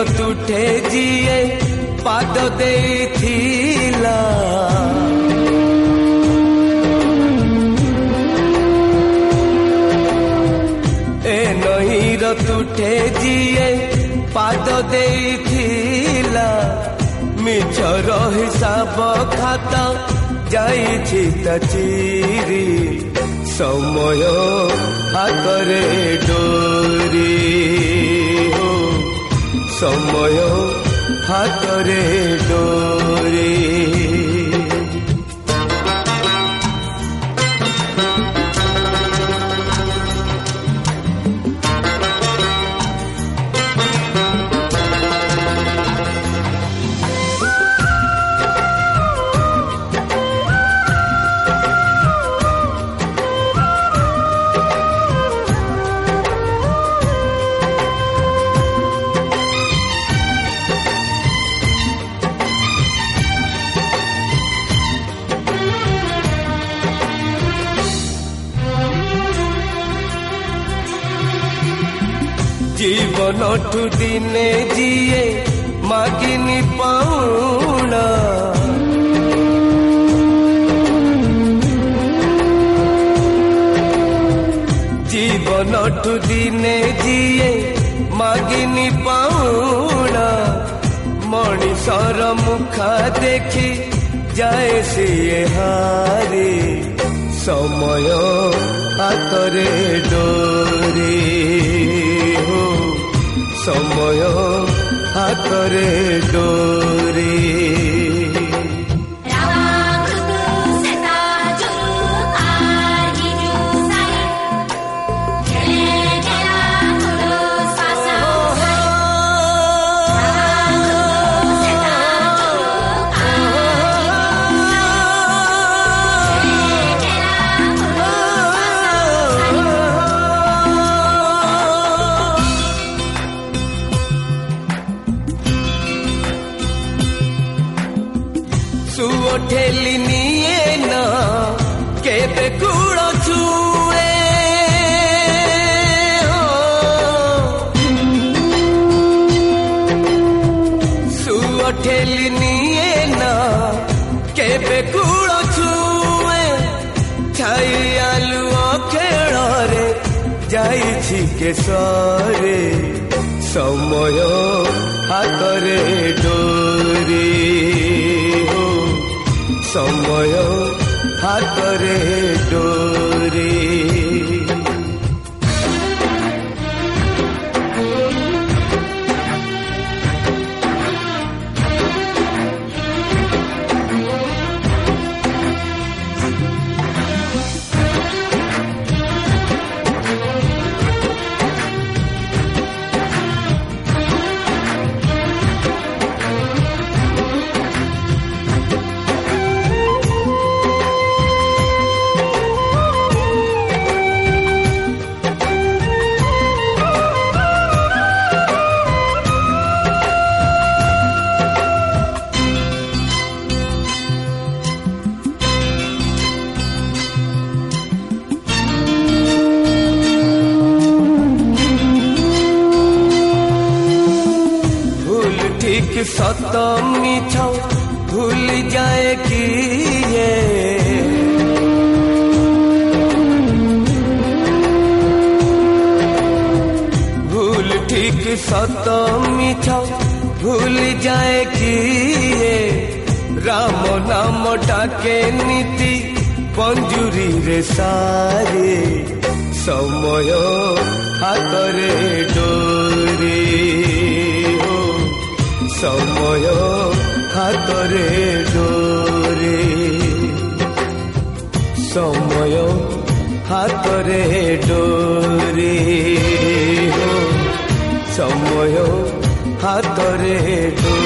ତୁଠେ ଯିଏ ପାଦ ଦେଇଥିଲା ଏ ନଈର ତୁଠେ ଯିଏ ପାଦ ଦେଇଥିଲା ମିଛର ହିସାବ ଖାତା ଯାଇଛି ତା ଚିରି ସମୟ ହାତରେ ଡୋରି ସମୟ ହାତରେ ଡୋରି জীবনঠু দিনে যিয়ে মাগিনি পাউনা জীবনঠু দিনে যিয়ে মাগিনি পাউনা মଣିষର মুখা দেখি যায় সিଏ হারে সময় হাତରେ ডোরি সময় হাତରେ ডোরি ঠেলি নিয়ে না কেবে কুড় ছুঁয়ে সুয় ঠেলি নিয়ে না কেবে কুড় ছুঁয়ে ছাই আলু খেଳରେ ଯାଇଛି কেশরে সময় হাତରେ ডোরি সময় হাତରେ ডোরি सत मिछ भूल जाए किए भूल ठीक सत मिछ भूल जाए किए राम नाम डाके नीति पंजुरी रे सारे समय हाତରେ डोरी সময় হাତରେ ডোরি সময় হাତରେ ডোরি সময় হাତରେ ডোরি